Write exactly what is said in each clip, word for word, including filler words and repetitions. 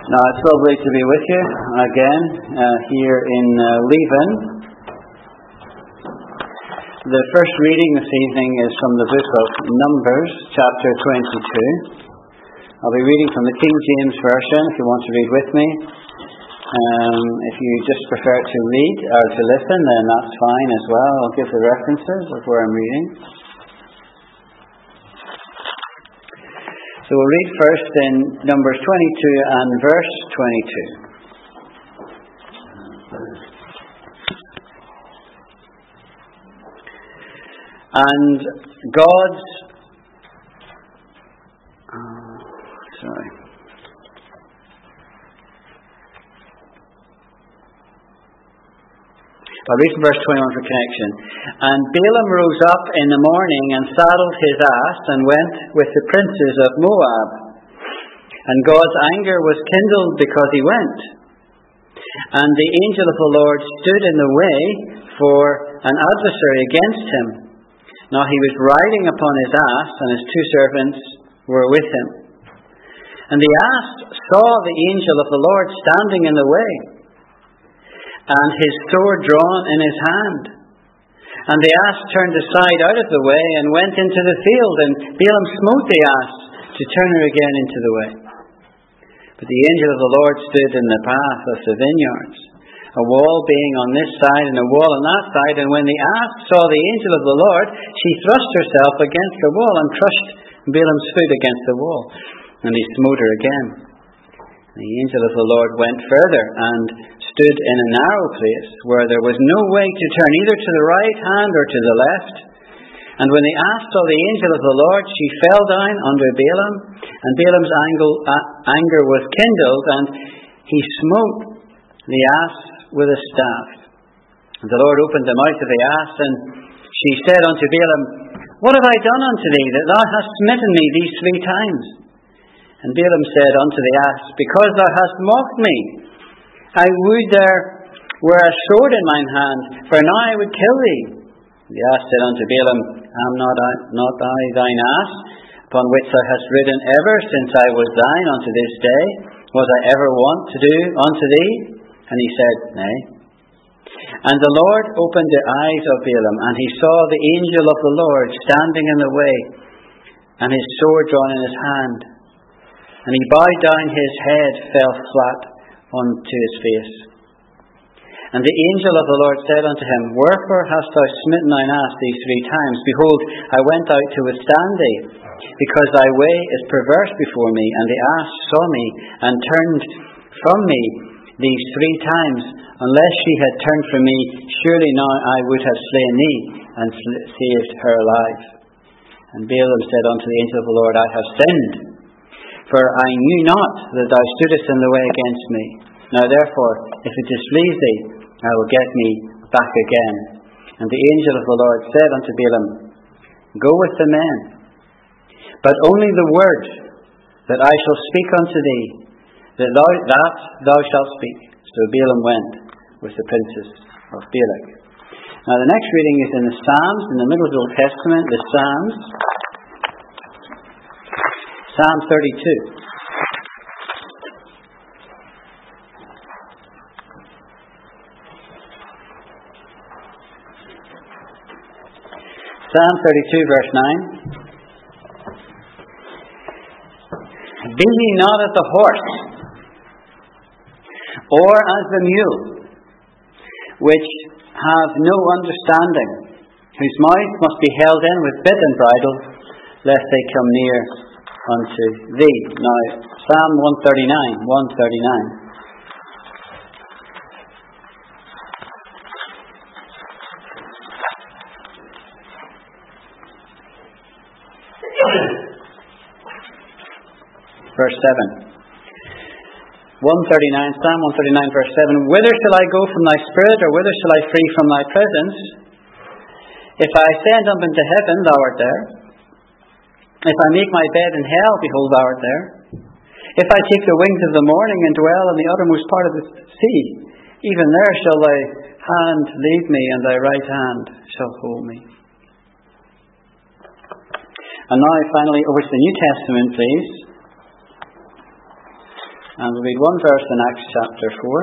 Now, it's lovely to be with you again uh, here in uh, Leven. The first reading this evening is from the book of Numbers, chapter twenty-two. I'll be reading from the King James Version if you want to read with me. Um, if you just prefer to read or to listen, then that's fine as well. I'll give the references of where I'm reading. So we'll read first in Numbers twenty-two and verse twenty-two. And God's... Oh, sorry. I'll read from verse twenty-one for connection. And Balaam rose up in the morning and saddled his ass and went with the princes of Moab. And God's anger was kindled because he went. And the angel of the Lord stood in the way for an adversary against him. Now he was riding upon his ass, and his two servants were with him. And the ass saw the angel of the Lord standing in the way, and his sword drawn in his hand. And the ass turned aside out of the way and went into the field, and Balaam smote the ass to turn her again into the way. But the angel of the Lord stood in the path of the vineyards, a wall being on this side and a wall on that side. And when the ass saw the angel of the Lord, she thrust herself against the wall and crushed Balaam's foot against the wall, and he smote her again. The angel of the Lord went further and stood in a narrow place where there was no way to turn either to the right hand or to the left. And when the ass saw the angel of the Lord, she fell down under Balaam, and Balaam's anger was kindled, and he smote the ass with a staff. And the Lord opened the mouth of the ass, and she said unto Balaam, What have I done unto thee, that thou hast smitten me these three times? And Balaam said unto the ass, Because thou hast mocked me. I would there were a sword in mine hand, for now I would kill thee. The ass said unto Balaam, Am not I, not I thine ass, upon which thou hast ridden ever since I was thine unto this day? Was I ever wont to do unto thee? And he said, Nay. And the Lord opened the eyes of Balaam, and he saw the angel of the Lord standing in the way, and his sword drawn in his hand. And he bowed down his head, fell flat unto his face. And the angel of the Lord said unto him, Wherefore hast thou smitten thine ass these three times? Behold, I went out to withstand thee, because thy way is perverse before me. And the ass saw me, and turned from me these three times. Unless she had turned from me, surely now I would have slain thee, and saved her alive. And Balaam said unto the angel of the Lord, I have sinned, for I knew not that thou stoodest in the way against me. Now therefore, if it displease thee, I will get me back again. And the angel of the Lord said unto Balaam, Go with the men, but only the word that I shall speak unto thee, that thou, that thou shalt speak. So Balaam went with the princes of Balak. Now the next reading is in the Psalms, in the middle of the Old Testament, the Psalms. Psalm thirty-two. Psalm thirty-two, verse nine. Be ye not as the horse, or as the mule, which have no understanding, whose mouth must be held in with bit and bridle, lest they come near unto thee. Now, Psalm one thirty-nine, one thirty-nine. Verse seven. one thirty-nine, Psalm one thirty-nine, verse seven. Whither shall I go from thy spirit, or whither shall I flee from thy presence? If I ascend up into heaven, thou art there. If I make my bed in hell, behold, thou art there. If I take the wings of the morning and dwell in the uttermost part of the sea, even there shall thy hand lead me, and thy right hand shall hold me. And now finally over to the New Testament, please. And we'll read one verse in Acts chapter four.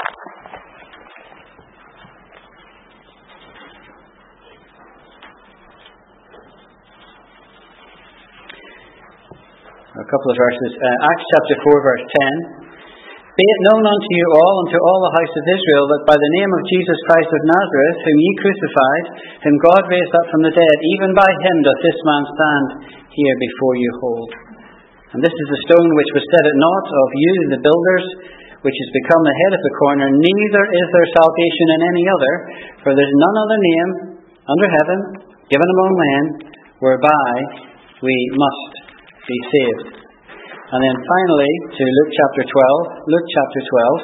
A couple of verses. Uh, Acts chapter four, verse ten. Be it known unto you all, unto all the house of Israel, that by the name of Jesus Christ of Nazareth, whom ye crucified, whom God raised up from the dead, even by him doth this man stand here before you whole. And this is the stone which was set at naught of you, the builders, which is become the head of the corner. Neither is there salvation in any other, for there is none other name under heaven given among men, whereby we must be saved. And then finally to Luke chapter twelve. Luke chapter twelve.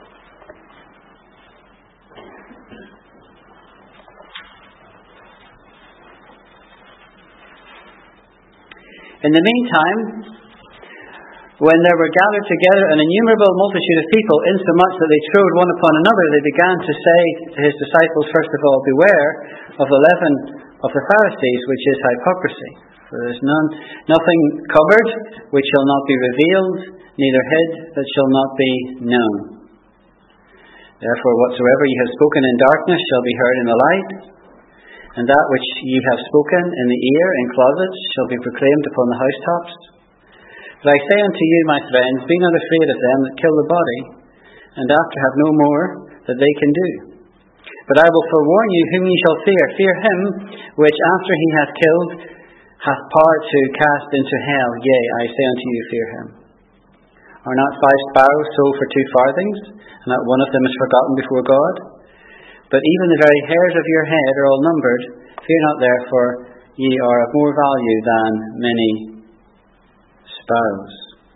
In the meantime, when there were gathered together an innumerable multitude of people, insomuch that they trode one upon another, they began to say to his disciples, first of all, beware of the leaven of the Pharisees, which is hypocrisy. For there is none, nothing covered which shall not be revealed, neither hid that shall not be known. Therefore whatsoever ye have spoken in darkness shall be heard in the light, and that which ye have spoken in the ear in closets shall be proclaimed upon the housetops. But I say unto you, my friends, be not afraid of them that kill the body, and after have no more that they can do. But I will forewarn you whom ye shall fear. Fear him which after he hath killed hath power to cast into hell. Yea, I say unto you, fear him. Are not five sparrows sold for two farthings, and not one of them is forgotten before God? But even the very hairs of your head are all numbered. Fear not therefore, ye are of more value than many sparrows.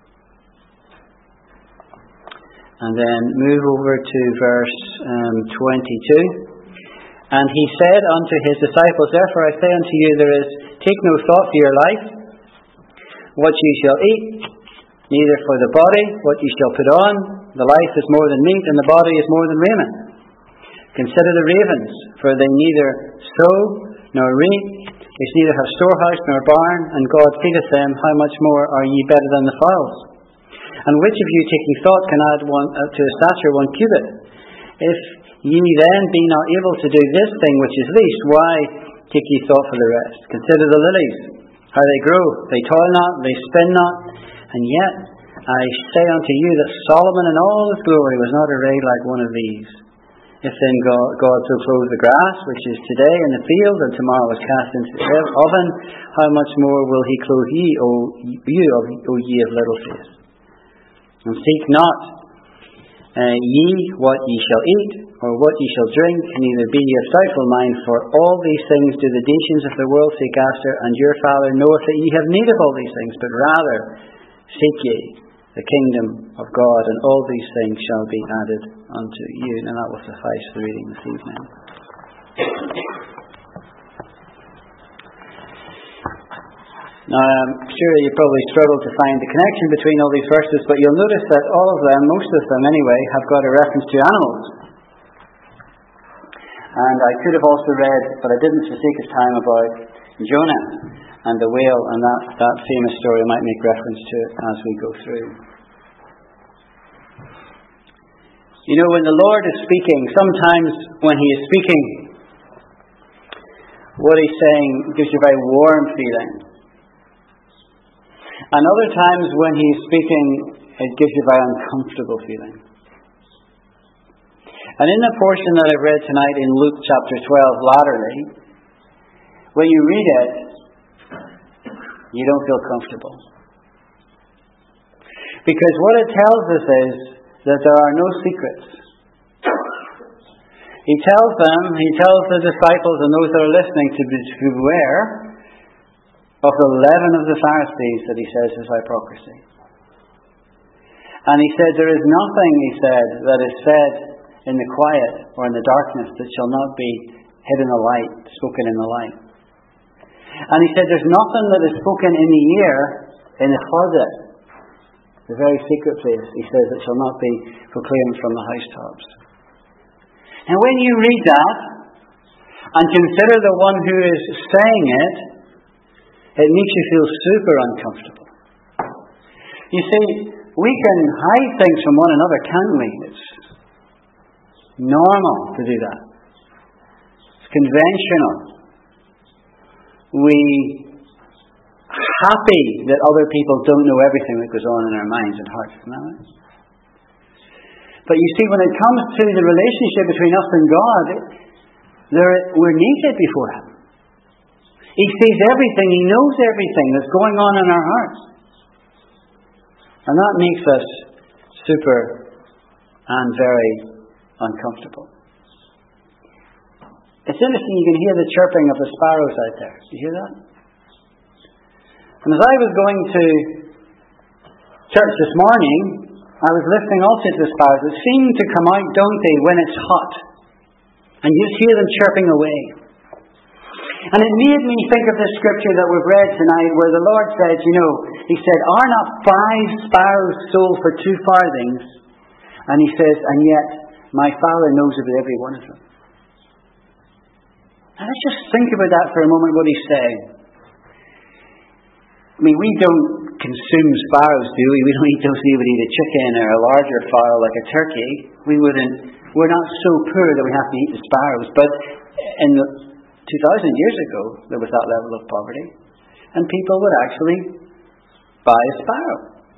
And then move over to verse um, twenty-two. And he said unto his disciples, therefore I say unto you, there is, take no thought for your life, what ye shall eat, neither for the body, what ye shall put on. The life is more than meat, and the body is more than raiment. Consider the ravens, for they neither sow nor reap, which neither have storehouse nor barn, and God feedeth them. How much more are ye better than the fowls? And which of you, taking thought, can add one, uh, to a stature one cubit? If ye then be not able to do this thing which is least, why take ye thought for the rest? Consider the lilies, how they grow. They toil not, they spin not. And yet I say unto you that Solomon in all his glory was not arrayed like one of these. If then God, God so clothes the grass, which is today in the field, and tomorrow is cast into the oven, how much more will he clothe ye, O you, O ye of little faith? And seek not uh, ye what ye shall eat, or what ye shall drink, neither be ye of doubtful mind, for all these things do the nations of the world seek after, and your Father knoweth that ye have need of all these things, but rather seek ye the kingdom of God, and all these things shall be added unto you. And that will suffice for reading this evening. Now, I'm sure you probably struggled to find the connection between all these verses, but you'll notice that all of them, most of them anyway, have got a reference to animals. And I could have also read, but I didn't for sake of time, about Jonah and the whale, and that, that famous story. I might make reference to it as we go through. You know, when the Lord is speaking, sometimes when He is speaking, what He's saying gives you a very warm feeling. And other times when He's speaking, it gives you a very uncomfortable feeling. And in the portion that I've read tonight in Luke chapter twelve, latterly, when you read it, you don't feel comfortable. Because what it tells us is that there are no secrets. He tells them, he tells the disciples and those that are listening to beware of the leaven of the Pharisees, that he says is hypocrisy. And he said, there is nothing, he said, that is said in the quiet or in the darkness that shall not be hid in the light, spoken in the light. And he said, there's nothing that is spoken in the ear, in the closet, the very secret place, he says, it shall not be proclaimed from the housetops. And when you read that, and consider the one who is saying it, it makes you feel super uncomfortable. You see, we can hide things from one another, can't we? It's normal to do that. It's conventional. We happy that other people don't know everything that goes on in our minds and hearts. Isn't that right? But you see, when it comes to the relationship between us and God, there, we're naked before Him. He sees everything. He knows everything that's going on in our hearts. And that makes us super and very uncomfortable. It's interesting, you can hear the chirping of the sparrows out there. Do you hear that? And as I was going to church this morning, I was listening also to the sparrows. They seem to come out, don't they, when it's hot. And you just hear them chirping away. And it made me think of this scripture that we've read tonight where the Lord said, you know, He said, are not five sparrows sold for two farthings? And He says, and yet my Father knows about every one of them. Now let's just think about that for a moment, what He's saying. I mean, we don't consume sparrows, do we? We don't eat those, we would eat a chicken or a larger fowl like a turkey. We wouldn't, we're not so poor that we have to eat the sparrows. But in the two thousand years ago, there was that level of poverty. And people would actually buy a sparrow.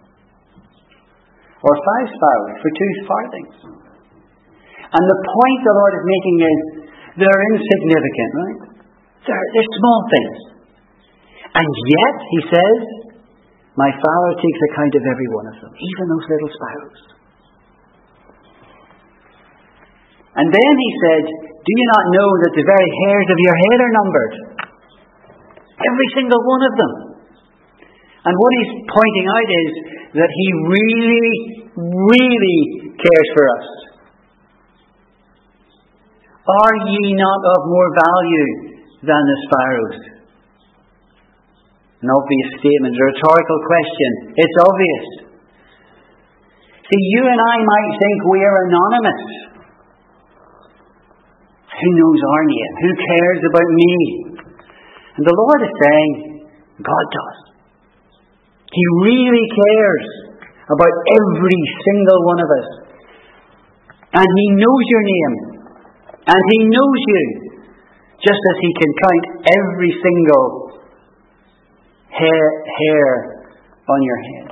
Or five sparrows for two farthings. And the point the Lord is making is, they're insignificant, right? They're, they're small things. And yet, He says, my Father takes account of every one of them, even those little sparrows. And then He said, do you not know that the very hairs of your head are numbered? Every single one of them. And what He's pointing out is that He really, really cares for us. Are ye not of more value than the sparrows? An obvious statement, a rhetorical question. It's obvious. See, you and I might think we are anonymous. Who knows our name? Who cares about me? And the Lord is saying, God does. He really cares about every single one of us. And He knows your name. And He knows you. Just as He can count every single hair, hair on your head.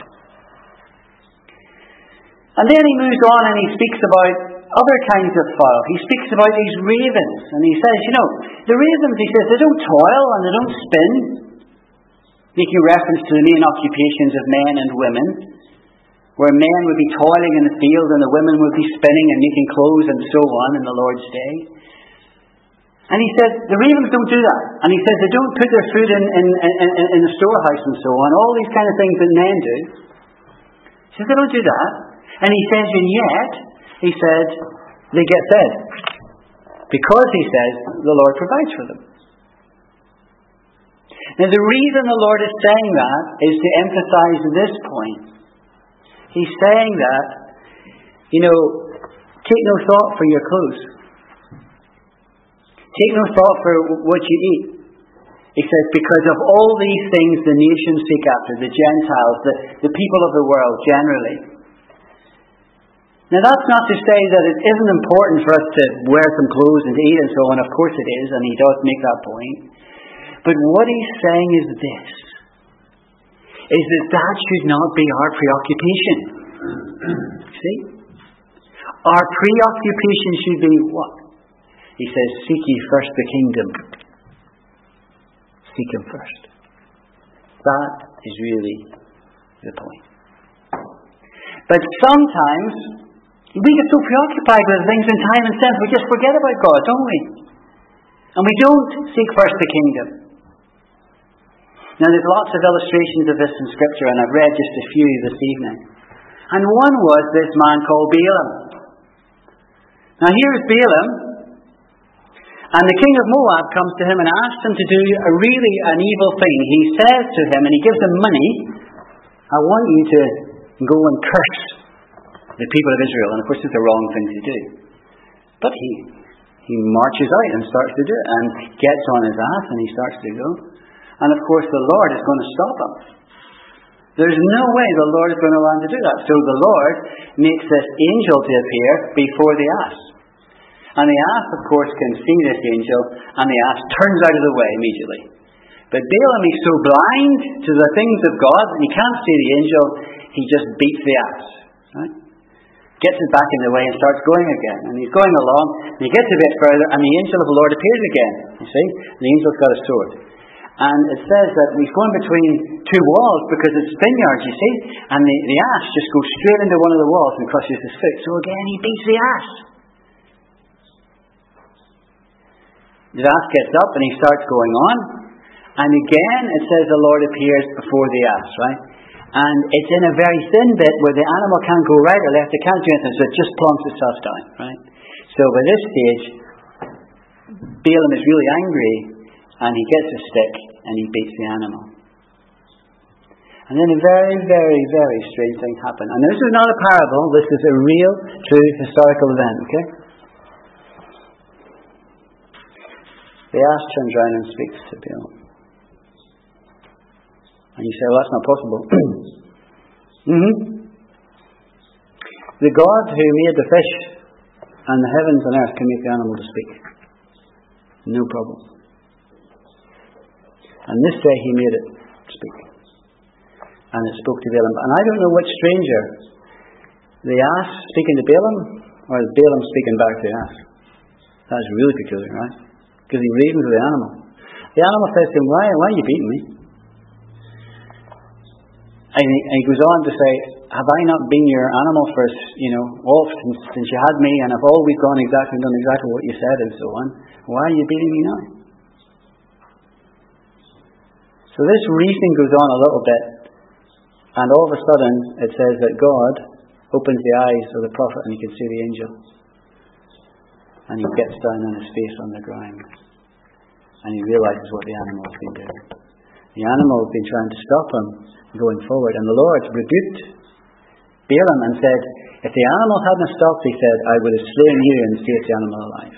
And then He moves on and He speaks about other kinds of fowl. He speaks about these ravens. And He says, you know, the ravens, He says, they don't toil and they don't spin. Making reference to the main occupations of men and women. Where men would be toiling in the field and the women would be spinning and making clothes and so on in the Lord's day. And He said, the ravens don't do that. And He says they don't put their food in, in, in, in the storehouse and so on. All these kind of things that men do. He says they don't do that. And He says, and yet, He said, they get fed. Because He says, the Lord provides for them. Now the reason the Lord is saying that is to emphasize this point. He's saying that, you know, take no thought for your clothes. Take no thought for what you eat. He says, because of all these things the nations seek after, the Gentiles, the, the people of the world generally. Now that's not to say that it isn't important for us to wear some clothes and to eat and so on. Of course it is, and He does make that point. But what He's saying is this. Is that that should not be our preoccupation. See? Our preoccupation should be what? He says, seek ye first the kingdom. Seek Him first. That is really the point. But sometimes, we get so preoccupied with things in time and sense, we just forget about God, don't we? And we don't seek first the kingdom. Now there's lots of illustrations of this in Scripture, and I've read just a few this evening. And one was this man called Balaam. Now here's Balaam, and the king of Moab comes to him and asks him to do a really an evil thing. He says to him, and he gives him money, I want you to go and curse the people of Israel. And of course it's the wrong thing to do. But he, he marches out and starts to do it, and gets on his ass and he starts to go. And of course the Lord is going to stop him. There's no way the Lord is going to allow him to do that. So the Lord makes this angel to appear before the ass. And the ass, of course, can see this angel, and the ass turns out of the way immediately. But Balaam is so blind to the things of God, and he can't see the angel, he just beats the ass. Right? Gets it back in the way and starts going again. And he's going along, and he gets a bit further, and the angel of the Lord appears again. You see? The angel's got a sword. And it says that he's going between two walls because it's vineyards, you see. And the, the ass just goes straight into one of the walls and crushes his foot. So again, he beats the ass. The ass gets up and he starts going on. And again, it says the Lord appears before the ass, right? And it's in a very thin bit where the animal can't go right or left. It can't do anything, so it just plunks itself down, right? So by this stage, Balaam is really angry, and he gets a stick and he beats the animal. And then a very, very, very strange thing happened. And this is not a parable, this is a real, true, historical event, okay? The ass turns around and speaks to Balaam. And you say, well, that's not possible. mm-hmm. The God who made the fish and the heavens and earth can make the animal to speak. No problem. And this day he made it speak. And it spoke to Balaam. And I don't know which stranger, the ass speaking to Balaam, or Balaam speaking back to the ass. That's really peculiar, right? Because he reasons with the animal. The animal says to him, why, why are you beating me? And he, and he goes on to say, have I not been your animal for, you know, all since, since you had me, and I've always gone exactly and done exactly what you said and so on. Why are you beating me now? So this reasoning goes on a little bit, and all of a sudden it says that God opens the eyes of the prophet and he can see the angel. And he gets down on his face on the ground. And he realizes what the animal has been doing. The animal has been trying to stop him going forward. And the Lord rebuked Balaam and said, if the animal hadn't stopped, he said, I would have slain you and saved the animal alive.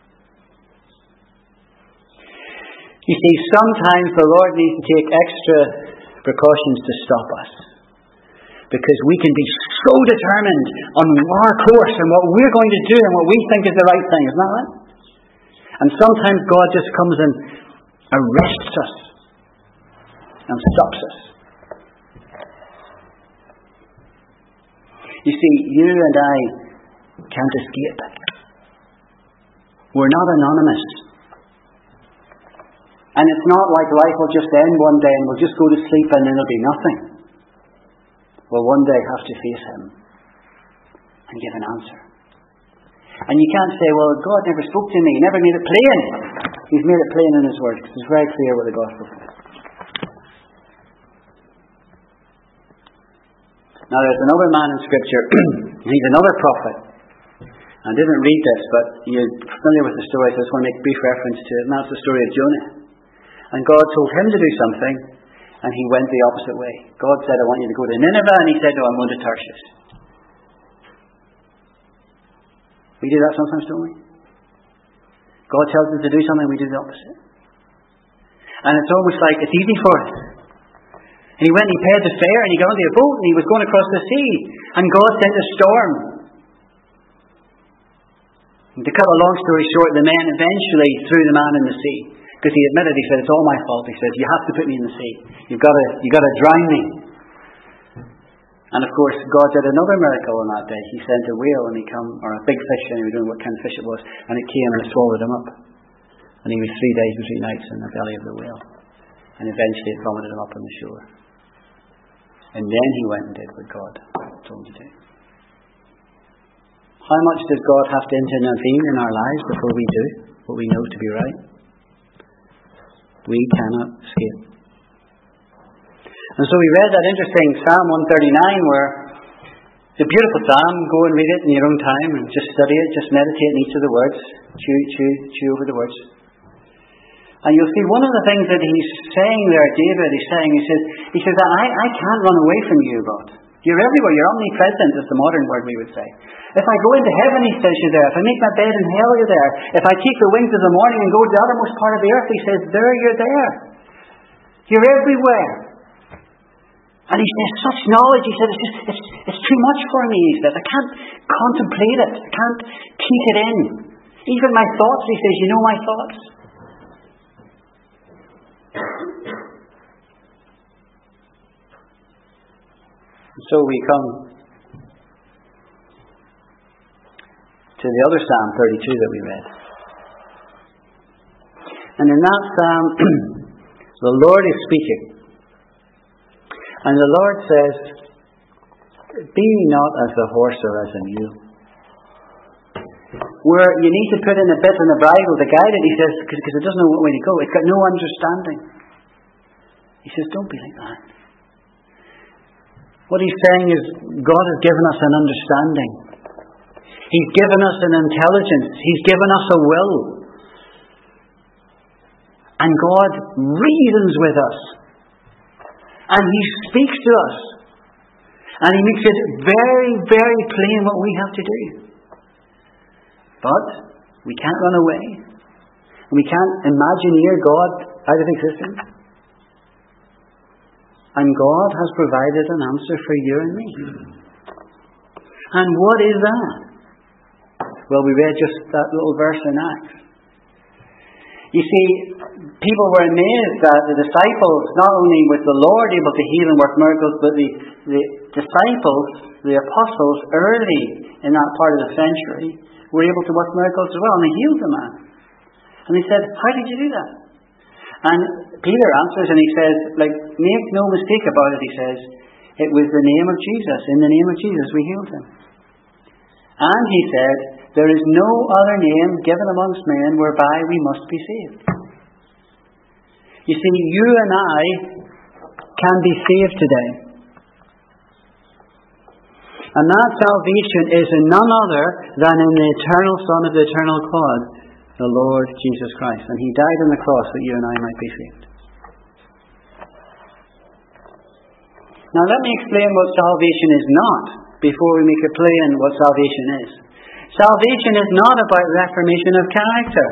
You see, sometimes the Lord needs to take extra precautions to stop us. Because we can be so determined on our course and what we're going to do and what we think is the right thing. Isn't that right? And sometimes God just comes and arrests us and stops us. You see, you and I can't escape it. We're not anonymous. And it's not like life will just end one day and we'll just go to sleep and then there'll be nothing. We'll one day have to face him and give an answer. And you can't say, well, God never spoke to me, he never made it plain. He's made it plain in his word, because it's very clear what the gospel says. Now there's another man in Scripture, he's another prophet. I didn't read this, but you're familiar with the story, so I just want to make a brief reference to it, and that's the story of Jonah. And God told him to do something, and he went the opposite way. God said, I want you to go to Nineveh, and he said, no, I'm going to Tarshish. We do that sometimes, don't we? God tells us to do something, we do the opposite. And it's almost like it's easy for us. And he went and he paid the fare, and he got onto a boat, and he was going across the sea. And God sent a storm. And to cut a long story short, the men eventually threw the man in the sea. Because he admitted, he said, it's all my fault. He says, you have to put me in the sea. You've got to, you've got to drown me. And of course, God did another miracle on that day. He sent a whale and he come, or a big fish, and he was doing what kind of fish it was, and it came and it swallowed him up. And he was three days and three nights in the belly of the whale. And eventually it vomited him up on the shore. And then he went and did what God told him to do. How much does God have to intervene in our lives before we do what we know to be right? We cannot escape. And so we read that interesting Psalm one thirty-nine where the beautiful psalm, go and read it in your own time and just study it, just meditate on each of the words, chew, chew, chew over the words. And you'll see one of the things that he's saying there, David, he's saying, he says, he says that I, I can't run away from you, God. You're everywhere, you're omnipresent, is the modern word we would say. If I go into heaven, he says, you're there. If I make my bed in hell, you're there. If I take the wings of the morning and go to the uttermost part of the earth, he says, there, you're there. You're everywhere. And he says, such knowledge, he said, it's just, it's, it's too much for me, he said. I can't contemplate it. I can't take it in. Even my thoughts, he says, you know my thoughts? So we come to the other Psalm thirty-two that we read. And in that Psalm, the Lord is speaking. And the Lord says, be not as the horse or as a mule. Where you need to put in a bit in the Bible to guide it, he says, because it doesn't know what way to go. It's got no understanding. He says, don't be like that. What he's saying is, God has given us an understanding. He's given us an intelligence. He's given us a will. And God reasons with us. And He speaks to us. And He makes it very, very plain what we have to do. But we can't run away. We can't imagineer God out of existence. And God has provided an answer for you and me. And what is that? Well, we read just that little verse in Acts. You see, people were amazed that the disciples, not only was the Lord able to heal and work miracles, but the, the disciples, the apostles, early in that part of the century, were able to work miracles as well, and they healed the man. And they said, how did you do that? And Peter answers and he says, like, make no mistake about it, he says, it was the name of Jesus. In the name of Jesus we healed him. And he said, there is no other name given amongst men whereby we must be saved. You see, you and I can be saved today. And that salvation is in none other than in the eternal Son of the eternal God, the Lord Jesus Christ. And He died on the cross that you and I might be saved. Now let me explain what salvation is not, before we make it plain what salvation is. Salvation is not about reformation of character.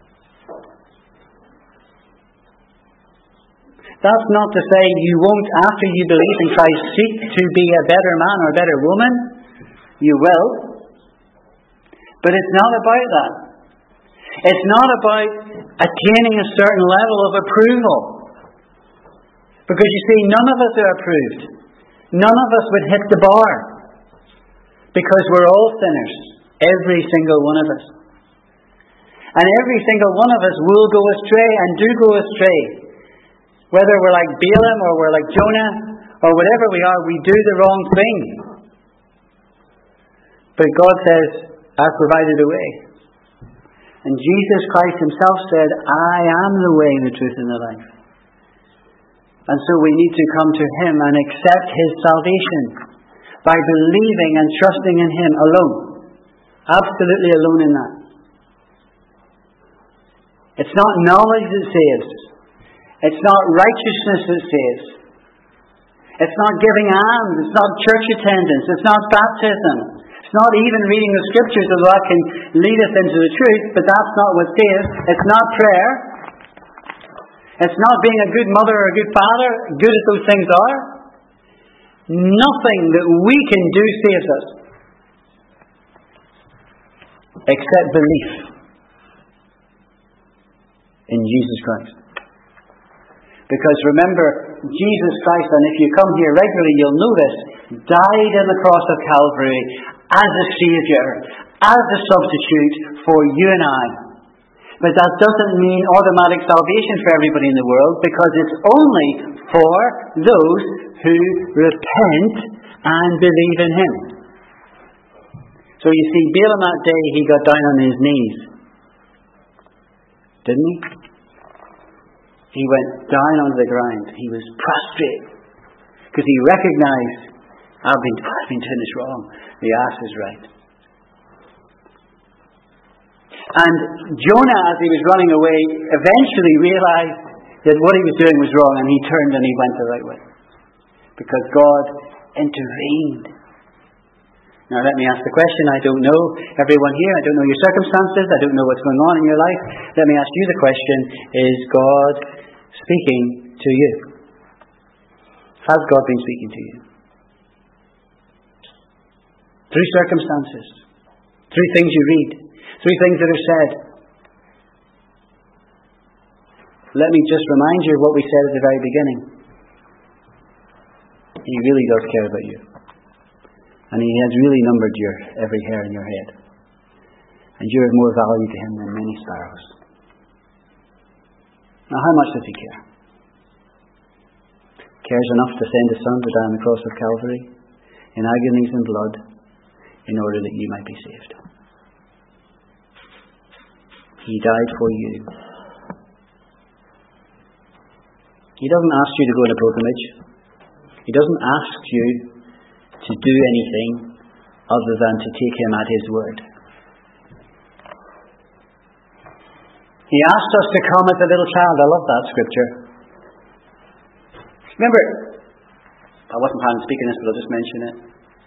That's not to say you won't, after you believe in Christ, seek to be a better man or a better woman. You will. But it's not about that. It's not about attaining a certain level of approval. Because you see, none of us are approved. None of us would hit the bar. Because we're all sinners. Every single one of us. And every single one of us will go astray and do go astray. Whether we're like Balaam or we're like Jonah or whatever we are, we do the wrong thing. But God says, I've provided a way. And Jesus Christ Himself said, I am the way, the truth, and the life. And so we need to come to Him and accept His salvation by believing and trusting in Him alone. Absolutely alone in that. It's not knowledge that saves. It's not righteousness that saves. It's not giving alms. It's not church attendance. It's not baptism. It's not even reading the scriptures, although that can lead us into the truth, but that's not what saves. It's not prayer. It's not being a good mother or a good father, good as those things are. Nothing that we can do saves us. Except belief in Jesus Christ. Because remember, Jesus Christ, and if you come here regularly, you'll notice, died on the cross of Calvary as a Saviour, as a substitute for you and I. But that doesn't mean automatic salvation for everybody in the world, because it's only for those who repent and believe in Him. So you see, Balaam that day, he got down on his knees. Didn't he? He went down on the ground. He was prostrate. Because he recognized, I've been, I've been doing this wrong. The ass is right. And Jonah, as he was running away, eventually realized that what he was doing was wrong, and he turned and he went the right way. Because God intervened. Now let me ask the question. I don't know everyone here. I don't know your circumstances. I don't know what's going on in your life. Let me ask you the question. Is God speaking to you? Has God been speaking to you? Through circumstances, through things you read, through things that are said. Let me just remind you of what we said at the very beginning. He really does care about you. And He has really numbered your every hair in your head. And you're of more value to Him than many sparrows. Now, how much does He care? Cares enough to send His Son to die on the cross of Calvary in agonies and blood in order that you might be saved. He died for you. He doesn't ask you to go on a pilgrimage. He doesn't ask you to do anything other than to take Him at His word. He asked us to come as a little child. I love that scripture. Remember, I wasn't planning on speaking this, but I'll just mention it.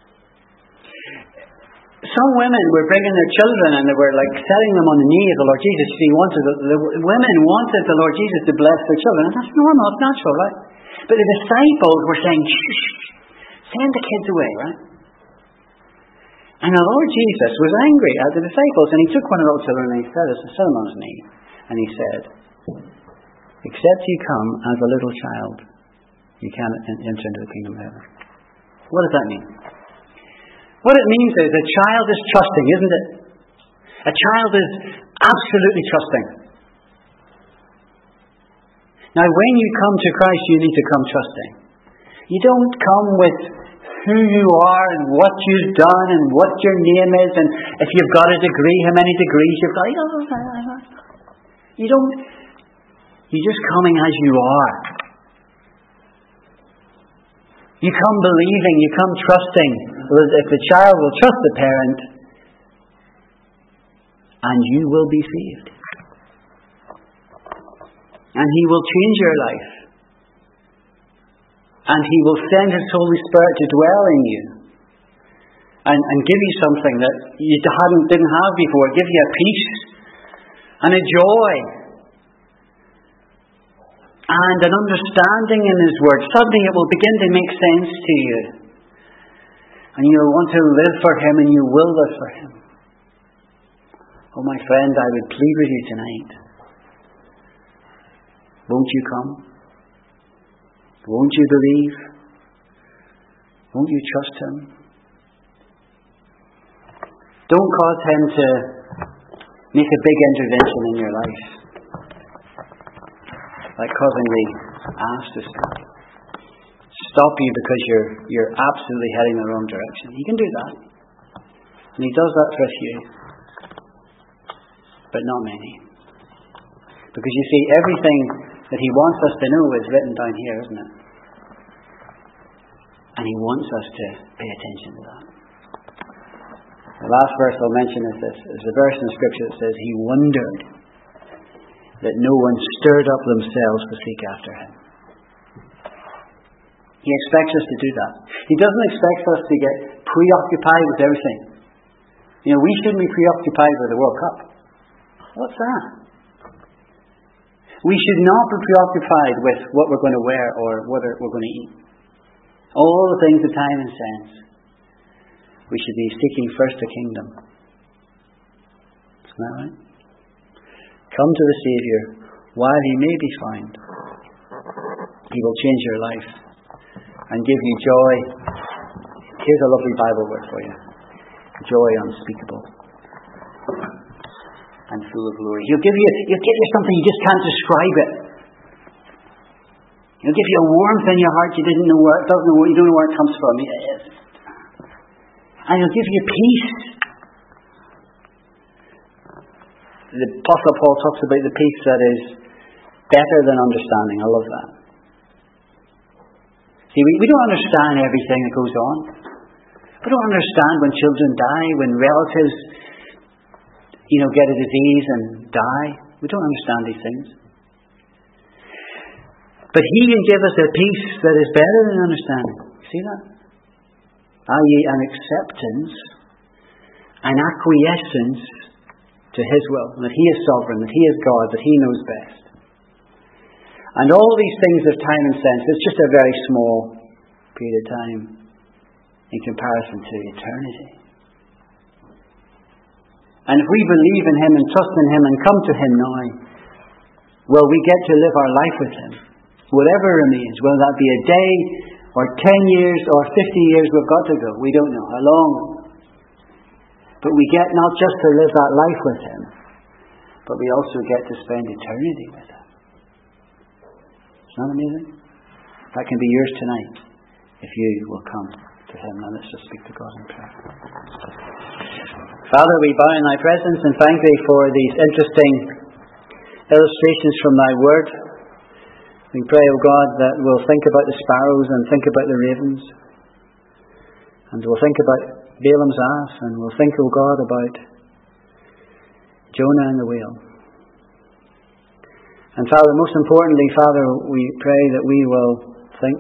Some women were bringing their children and they were like setting them on the knee of the Lord Jesus. See, wanted the, the women wanted the Lord Jesus to bless their children. And that's normal, it's natural, right? But the disciples were saying, shh, send the kids away, right? And the Lord Jesus was angry at the disciples, and He took one of those children and He set him on his knee. And He said, except you come as a little child, you can't enter into the kingdom of heaven. What does that mean? What it means is a child is trusting, isn't it? A child is absolutely trusting. Now, when you come to Christ, you need to come trusting. You don't come with who you are and what you've done and what your name is and if you've got a degree, how many degrees you've got. You don't. You're just coming as you are. You come believing, you come trusting. If the child will trust the parent, and you will be saved. And He will change your life. And He will send His Holy Spirit to dwell in you. And, and give you something that you hadn't, didn't have before. Give you a peace and a joy. And an understanding in His Word. Suddenly it will begin to make sense to you. And you'll want to live for Him, and you will live for Him. Oh, my friend, I would plead with you tonight. Won't you come? Won't you believe? Won't you trust Him? Don't cause Him to make a big intervention in your life. Like causing the ass to stop. Stop you because you're you're absolutely heading the wrong direction. He can do that. And He does that for a few. But not many. Because you see, everything that He wants us to know is written down here, isn't it? And He wants us to pay attention to that. The last verse I'll mention is this. There's a verse in Scripture that says, He wondered that no one stirred up themselves to seek after Him. He expects us to do that. He doesn't expect us to get preoccupied with everything. You know, we shouldn't be preoccupied with the World Cup. What's that? We should not be preoccupied with what we're going to wear or what we're going to eat. All the things of time and sense. We should be seeking first the kingdom. Isn't that right? Come to the Saviour while He may be found. He will change your life and give you joy. Here's a lovely Bible word for you. Joy unspeakable and full of glory. He'll give you, he'll give you something you just can't describe it. He'll give you a warmth in your heart you didn't know where, doesn't know, you don't know where it comes from. And He'll give you peace. The Apostle Paul talks about the peace that is better than understanding. I love that. See, we, we don't understand everything that goes on. We don't understand when children die, when relatives, you know, get a disease and die. We don't understand these things. But He can give us a peace that is better than understanding. See that? that is an acceptance, an acquiescence to His will, that He is sovereign, that He is God, that He knows best. And all these things of time and sense, it's just a very small period of time in comparison to eternity. And if we believe in Him and trust in Him and come to Him now, well, we get to live our life with Him. Whatever remains, whether that be a day or ten years or fifty years, we've got to go. We don't know how long. But we get not just to live that life with Him, but we also get to spend eternity with Him. Isn't that amazing? That can be yours tonight if you will come to Him. Now let's just speak to God in prayer. Father, we bow in Thy presence and thank Thee for these interesting illustrations from Thy Word. We pray, O God, that we'll think about the sparrows and think about the ravens. And we'll think about Balaam's ass, and we'll think, O God, about Jonah and the whale. And Father, most importantly, Father, we pray that we will think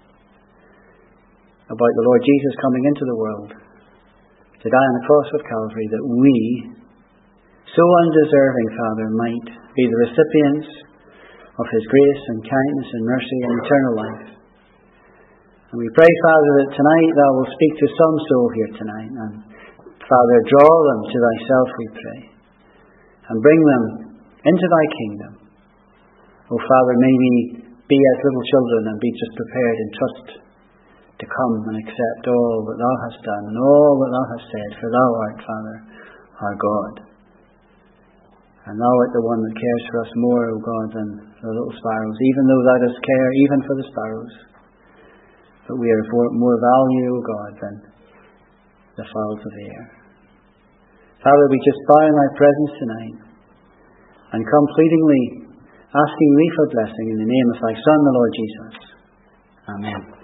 about the Lord Jesus coming into the world to die on the cross of Calvary, that we, so undeserving, Father, might be the recipients of His grace and kindness and mercy and eternal life. And we pray, Father, that tonight Thou will speak to some soul here tonight, and Father, draw them to Thyself, we pray, and bring them into Thy kingdom. Oh Father, may we be as little children and be just prepared in trust to come and accept all that Thou hast done and all that Thou hast said, for Thou art, Father, our God. And Thou art the one that cares for us more, O God, than the little sparrows, even though Thou dost care even for the sparrows. But we are of more value, O God, than the fowls of the air. Father, we just bow in Thy presence tonight and come pleadingly asking Thee for blessing in the name of Thy Son, the Lord Jesus. Amen.